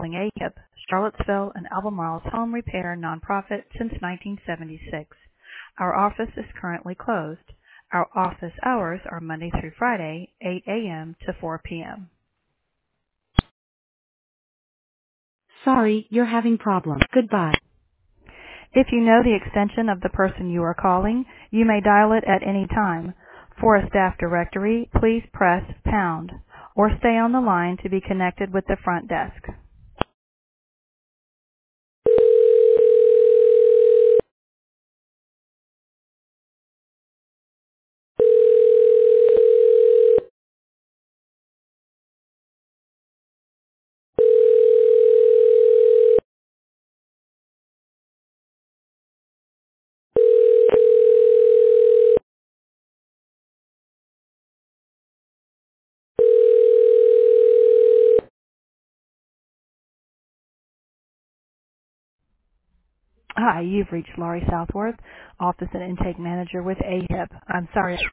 calling AHIP, Charlottesville and Albemarle's home repair nonprofit since 1976. Our office is currently closed. Our office hours are Monday through Friday, 8 a.m. to 4 p.m. Sorry, you're having problems. Goodbye. If you know the extension of the person you are calling, you may dial it at any time. For a staff directory, please press pound or stay on the line to be connected with the front desk. Hi, you've reached Laurie Southworth, Office and Intake Manager with AHIP. I'm sorry.